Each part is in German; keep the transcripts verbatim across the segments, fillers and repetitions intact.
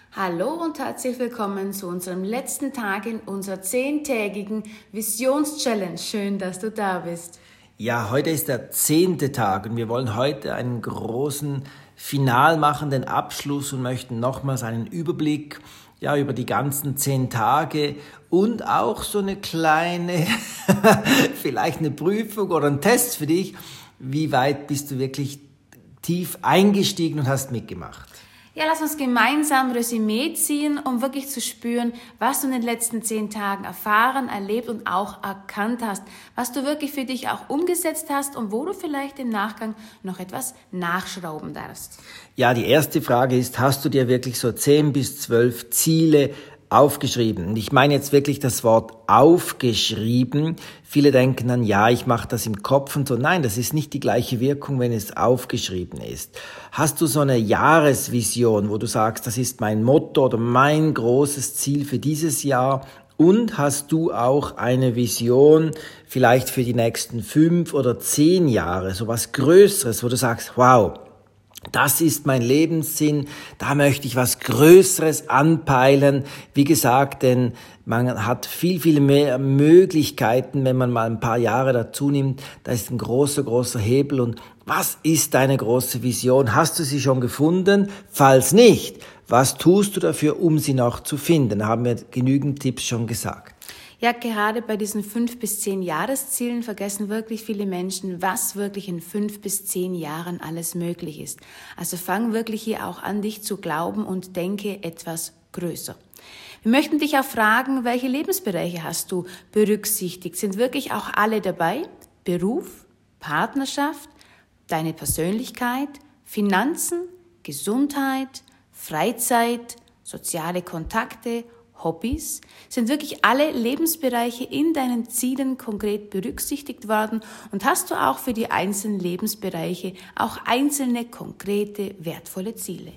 Hallo und herzlich willkommen zu unserem letzten Tag in unserer zehntägigen Visions-Challenge. Schön, dass du da bist. Ja, heute ist der zehnte Tag und wir wollen heute einen großen final machenden Abschluss und möchten nochmals einen Überblick ja, über die ganzen zehn Tage und auch so eine kleine, vielleicht eine Prüfung oder ein Test für dich. Wie weit bist du wirklich tief eingestiegen und hast mitgemacht? Ja, lass uns gemeinsam Resümee ziehen, um wirklich zu spüren, was du in den letzten zehn Tagen erfahren, erlebt und auch erkannt hast, was du wirklich für dich auch umgesetzt hast und wo du vielleicht im Nachgang noch etwas nachschrauben darfst. Ja, die erste Frage ist, hast du dir wirklich so zehn bis zwölf Ziele aufgeschrieben? Und ich meine jetzt wirklich das Wort aufgeschrieben. Viele denken dann, ja, ich mache das im Kopf und so. Nein, das ist nicht die gleiche Wirkung, wenn es aufgeschrieben ist. Hast du so eine Jahresvision, wo du sagst, das ist mein Motto oder mein großes Ziel für dieses Jahr? Und hast du auch eine Vision vielleicht für die nächsten fünf oder zehn Jahre, so was Größeres, wo du sagst, wow, das ist mein Lebenssinn, da möchte ich was Größeres anpeilen. Wie gesagt, denn man hat viel, viel mehr Möglichkeiten, wenn man mal ein paar Jahre dazu nimmt. Da ist ein großer, großer Hebel. Und was ist deine große Vision? Hast du sie schon gefunden? Falls nicht, was tust du dafür, um sie noch zu finden? Da haben wir genügend Tipps schon gesagt. Ja, gerade bei diesen fünf bis zehn Jahreszielen vergessen wirklich viele Menschen, was wirklich in fünf bis zehn Jahren alles möglich ist. Also fang wirklich hier auch an, dich zu glauben und denke etwas größer. Wir möchten dich auch fragen, welche Lebensbereiche hast du berücksichtigt? Sind wirklich auch alle dabei? Beruf, Partnerschaft, deine Persönlichkeit, Finanzen, Gesundheit, Freizeit, soziale Kontakte, Hobbys? Sind wirklich alle Lebensbereiche in deinen Zielen konkret berücksichtigt worden und hast du auch für die einzelnen Lebensbereiche auch einzelne konkrete, wertvolle Ziele?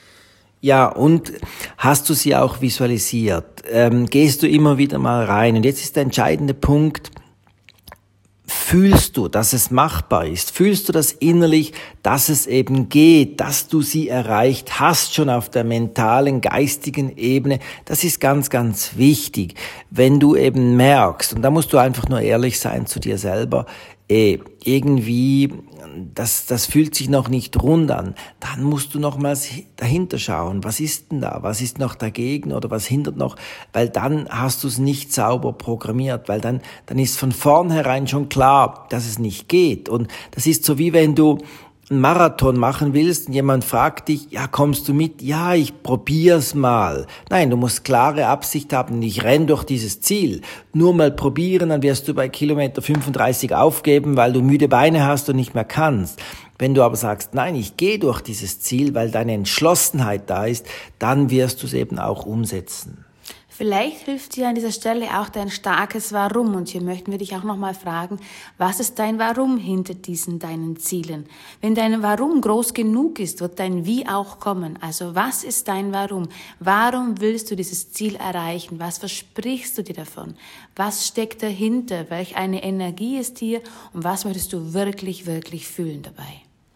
Ja, und hast du sie auch visualisiert? Ähm, gehst du immer wieder mal rein? Und jetzt ist der entscheidende Punkt, fühlst du, dass es machbar ist? Fühlst du das innerlich, dass es eben geht, dass du sie erreicht hast, schon auf der mentalen, geistigen Ebene? Das ist ganz, ganz wichtig. Wenn du eben merkst, und da musst du einfach nur ehrlich sein zu dir selber, eh, irgendwie, das, das fühlt sich noch nicht rund an, dann musst du nochmals dahinter schauen. Was ist denn da? Was ist noch dagegen oder was hindert noch? Weil dann hast du es nicht sauber programmiert, weil dann, dann ist von vornherein schon klar, dass es nicht geht. Und das ist so wie wenn du einen Marathon machen willst und jemand fragt dich, ja, kommst du mit? Ja, ich probier's mal. Nein, du musst klare Absicht haben, ich renn durch dieses Ziel. Nur mal probieren, dann wirst du bei Kilometer fünfunddreißig aufgeben, weil du müde Beine hast und nicht mehr kannst. Wenn du aber sagst, nein, ich gehe durch dieses Ziel, weil deine Entschlossenheit da ist, dann wirst du es eben auch umsetzen. Vielleicht hilft dir an dieser Stelle auch dein starkes Warum. Und hier möchten wir dich auch nochmal fragen, was ist dein Warum hinter diesen deinen Zielen? Wenn dein Warum groß genug ist, wird dein Wie auch kommen. Also was ist dein Warum? Warum willst du dieses Ziel erreichen? Was versprichst du dir davon? Was steckt dahinter? Welch eine Energie ist hier? Und was möchtest du wirklich, wirklich fühlen dabei?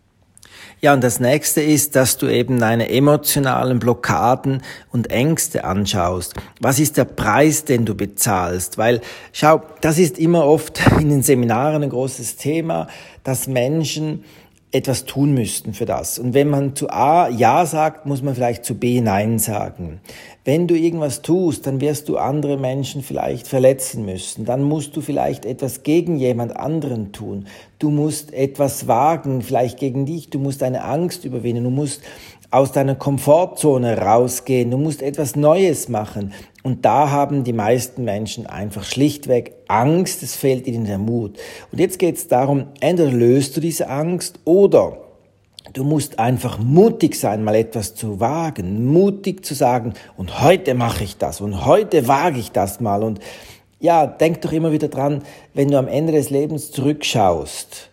Ja, und das nächste ist, dass du eben deine emotionalen Blockaden und Ängste anschaust. Was ist der Preis, den du bezahlst? Weil, schau, das ist immer oft in den Seminaren ein großes Thema, dass Menschen etwas tun müssten für das. Und wenn man zu A Ja sagt, muss man vielleicht zu B Nein sagen. Wenn du irgendwas tust, dann wirst du andere Menschen vielleicht verletzen müssen. Dann musst du vielleicht etwas gegen jemand anderen tun. Du musst etwas wagen, vielleicht gegen dich. Du musst deine Angst überwinden. Du musst aus deiner Komfortzone rausgehen. Du musst etwas Neues machen. Und da haben die meisten Menschen einfach schlichtweg Angst. Es fehlt ihnen der Mut. Und jetzt geht es darum, entweder löst du diese Angst oder du musst einfach mutig sein, mal etwas zu wagen. Mutig zu sagen, und heute mache ich das und heute wage ich das mal. Und ja, denk doch immer wieder dran, wenn du am Ende des Lebens zurückschaust,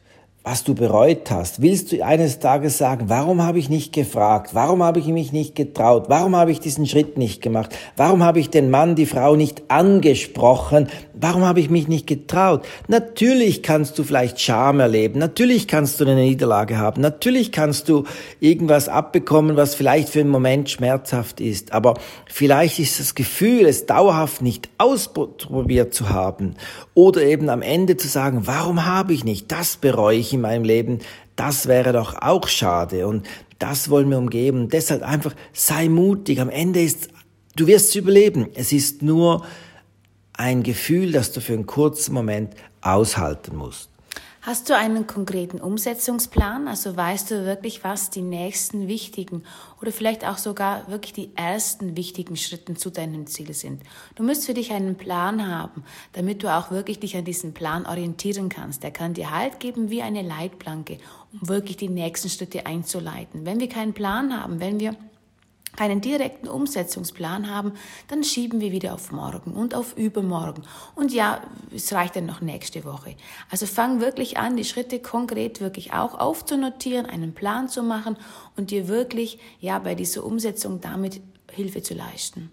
was du bereut hast? Willst du eines Tages sagen, warum habe ich nicht gefragt? Warum habe ich mich nicht getraut? Warum habe ich diesen Schritt nicht gemacht? Warum habe ich den Mann, die Frau nicht angesprochen? Warum habe ich mich nicht getraut? Natürlich kannst du vielleicht Scham erleben. Natürlich kannst du eine Niederlage haben. Natürlich kannst du irgendwas abbekommen, was vielleicht für einen Moment schmerzhaft ist. Aber vielleicht ist das Gefühl, es dauerhaft nicht ausprobiert zu haben oder eben am Ende zu sagen, warum habe ich nicht? Das bereue ich in meinem Leben, das wäre doch auch schade und das wollen wir umgehen. Deshalb einfach sei mutig. Am Ende ist, du wirst es überleben. Es ist nur ein Gefühl, das du für einen kurzen Moment aushalten musst. Hast du einen konkreten Umsetzungsplan? Also weißt du wirklich, was die nächsten wichtigen oder vielleicht auch sogar wirklich die ersten wichtigen Schritte zu deinem Ziel sind? Du musst für dich einen Plan haben, damit du auch wirklich dich an diesen Plan orientieren kannst. Der kann dir Halt geben wie eine Leitplanke, um wirklich die nächsten Schritte einzuleiten. Wenn wir keinen Plan haben, wenn wir keinen direkten Umsetzungsplan haben, dann schieben wir wieder auf morgen und auf übermorgen. Und ja, es reicht dann noch nächste Woche. Also fang wirklich an, die Schritte konkret wirklich auch aufzunotieren, einen Plan zu machen und dir wirklich ja bei dieser Umsetzung damit Hilfe zu leisten.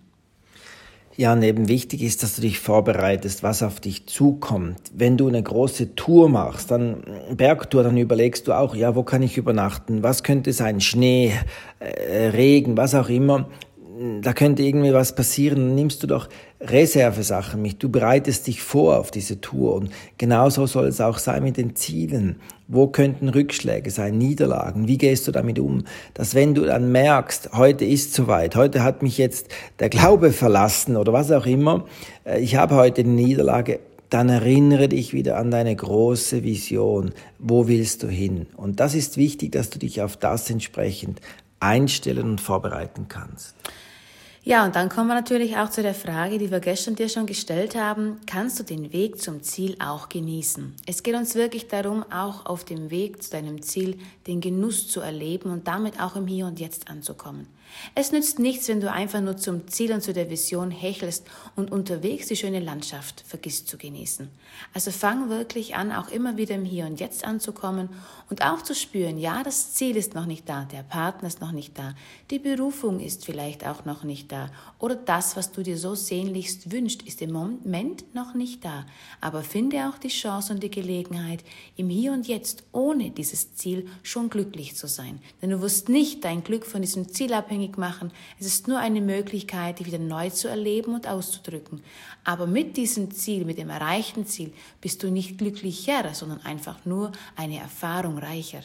Ja, und eben wichtig ist, dass du dich vorbereitest, was auf dich zukommt. Wenn du eine große Tour machst, dann Bergtour, dann überlegst du auch, ja, wo kann ich übernachten? Was könnte sein? Schnee, äh, Regen, was auch immer. Da könnte irgendwie was passieren. Dann nimmst du doch Reservesachen mit. Du bereitest dich vor auf diese Tour. Und genauso soll es auch sein mit den Zielen. Wo könnten Rückschläge sein, Niederlagen? Wie gehst du damit um? Dass wenn du dann merkst, heute ist soweit, heute hat mich jetzt der Glaube verlassen oder was auch immer, ich habe heute eine Niederlage, dann erinnere dich wieder an deine große Vision. Wo willst du hin? Und das ist wichtig, dass du dich auf das entsprechend einstellen und vorbereiten kannst. Ja, und dann kommen wir natürlich auch zu der Frage, die wir gestern dir schon gestellt haben. Kannst du den Weg zum Ziel auch genießen? Es geht uns wirklich darum, auch auf dem Weg zu deinem Ziel den Genuss zu erleben und damit auch im Hier und Jetzt anzukommen. Es nützt nichts, wenn du einfach nur zum Ziel und zu der Vision hechelst und unterwegs die schöne Landschaft vergisst zu genießen. Also fang wirklich an, auch immer wieder im Hier und Jetzt anzukommen und auch zu spüren, ja, das Ziel ist noch nicht da, der Partner ist noch nicht da, die Berufung ist vielleicht auch noch nicht da oder das, was du dir so sehnlichst wünschst, ist im Moment noch nicht da. Aber finde auch die Chance und die Gelegenheit, im Hier und Jetzt ohne dieses Ziel schon glücklich zu sein. Denn du wirst nicht dein Glück von diesem Ziel abhängig machen. Es ist nur eine Möglichkeit, die wieder neu zu erleben und auszudrücken. Aber mit diesem Ziel, mit dem erreichten Ziel, bist du nicht glücklicher, sondern einfach nur eine Erfahrung reicher.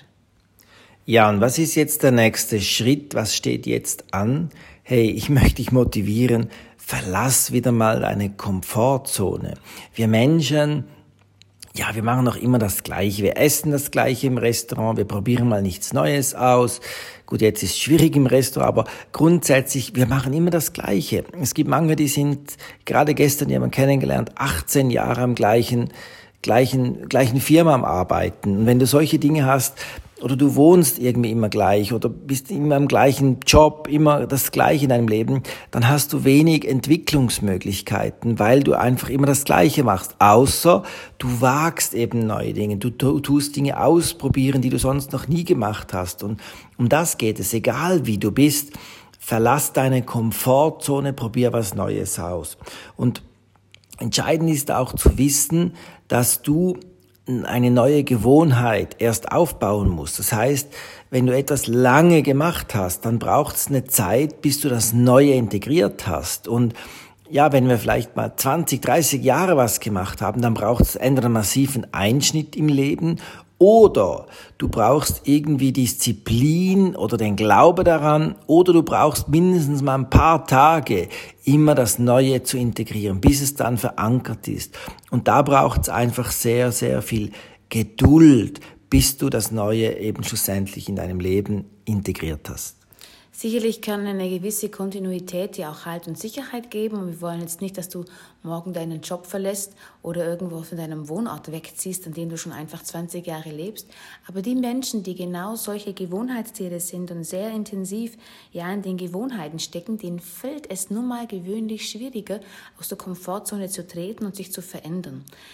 Ja, und was ist jetzt der nächste Schritt? Was steht jetzt an? Hey, ich möchte dich motivieren, verlass wieder mal deine Komfortzone. Wir Menschen, ja, wir machen noch immer das Gleiche. Wir essen das Gleiche im Restaurant, wir probieren mal nichts Neues aus. Gut, jetzt ist es schwierig im Restaurant, aber grundsätzlich, wir machen immer das Gleiche. Es gibt manche, die sind, gerade gestern jemanden kennengelernt, achtzehn Jahre am gleichen, gleichen, gleichen Firma am Arbeiten. Und wenn du solche Dinge hast, oder du wohnst irgendwie immer gleich oder bist immer im gleichen Job, immer das Gleiche in deinem Leben, dann hast du wenig Entwicklungsmöglichkeiten, weil du einfach immer das Gleiche machst. Außer du wagst eben neue Dinge, du tust Dinge ausprobieren, die du sonst noch nie gemacht hast. Und um das geht es, egal wie du bist, verlass deine Komfortzone, probier was Neues aus. Und entscheidend ist auch zu wissen, dass du eine neue Gewohnheit erst aufbauen musst. Das heißt, wenn du etwas lange gemacht hast, dann braucht es eine Zeit, bis du das Neue integriert hast. Und ja, wenn wir vielleicht mal zwanzig, dreißig Jahre was gemacht haben, dann braucht es entweder einen massiven Einschnitt im Leben oder du brauchst irgendwie Disziplin oder den Glaube daran oder du brauchst mindestens mal ein paar Tage, immer das Neue zu integrieren, bis es dann verankert ist. Und da braucht es einfach sehr, sehr viel Geduld, bis du das Neue eben schlussendlich in deinem Leben integriert hast. Sicherlich kann eine gewisse Kontinuität dir auch Halt und Sicherheit geben. Und wir wollen jetzt nicht, dass du morgen deinen Job verlässt oder irgendwo von deinem Wohnort wegziehst, an dem du schon einfach zwanzig Jahre lebst. Aber die Menschen, die genau solche Gewohnheitstiere sind und sehr intensiv ja in den Gewohnheiten stecken, denen fällt es nun mal gewöhnlich schwieriger, aus der Komfortzone zu treten und sich zu verändern.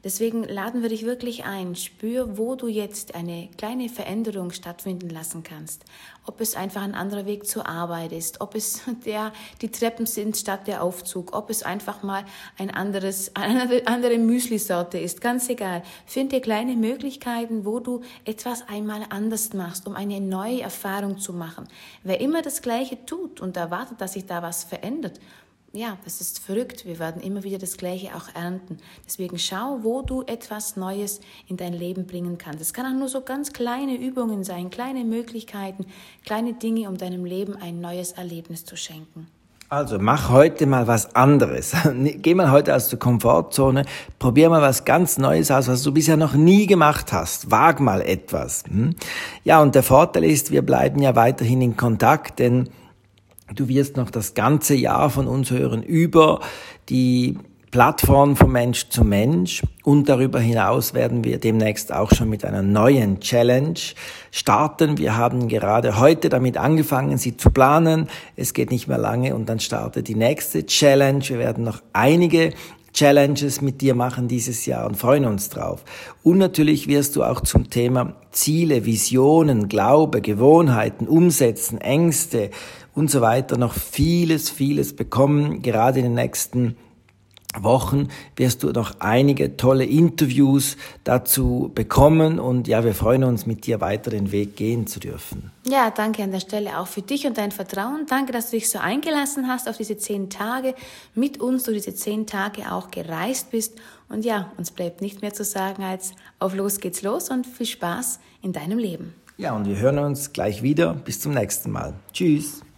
Deswegen laden wir dich wirklich ein, spür, wo du jetzt eine kleine Veränderung stattfinden lassen kannst. Ob es einfach ein anderer Weg zur Arbeit ist, ob es der, die Treppen sind statt der Aufzug, ob es einfach mal ein anderes, eine andere Müslisorte ist, ganz egal. Find dir kleine Möglichkeiten, wo du etwas einmal anders machst, um eine neue Erfahrung zu machen. Wer immer das Gleiche tut und erwartet, dass sich da was verändert, ja, das ist verrückt. Wir werden immer wieder das Gleiche auch ernten. Deswegen schau, wo du etwas Neues in dein Leben bringen kannst. Es kann auch nur so ganz kleine Übungen sein, kleine Möglichkeiten, kleine Dinge, um deinem Leben ein neues Erlebnis zu schenken. Also mach heute mal was anderes. Geh mal heute aus der Komfortzone, probier mal was ganz Neues aus, was du bisher noch nie gemacht hast. Wag mal etwas. Ja, und der Vorteil ist, wir bleiben ja weiterhin in Kontakt, denn du wirst noch das ganze Jahr von uns hören über die Plattform von Mensch zu Mensch, und darüber hinaus werden wir demnächst auch schon mit einer neuen Challenge starten. Wir haben gerade heute damit angefangen, sie zu planen. Es geht nicht mehr lange und dann startet die nächste Challenge. Wir werden noch einige Challenges mit dir machen dieses Jahr und freuen uns drauf. Und natürlich wirst du auch zum Thema Ziele, Visionen, Glaube, Gewohnheiten, Umsetzen, Ängste und so weiter noch vieles, vieles bekommen. Gerade in den nächsten Wochen wirst du noch einige tolle Interviews dazu bekommen, und ja, wir freuen uns, mit dir weiter den Weg gehen zu dürfen. Ja, danke an der Stelle auch für dich und dein Vertrauen. Danke, dass du dich so eingelassen hast auf diese zehn Tage, mit uns durch diese zehn Tage auch gereist bist. Und ja, uns bleibt nicht mehr zu sagen als auf los geht's los und viel Spaß in deinem Leben. Ja, und wir hören uns gleich wieder. Bis zum nächsten Mal. Tschüss.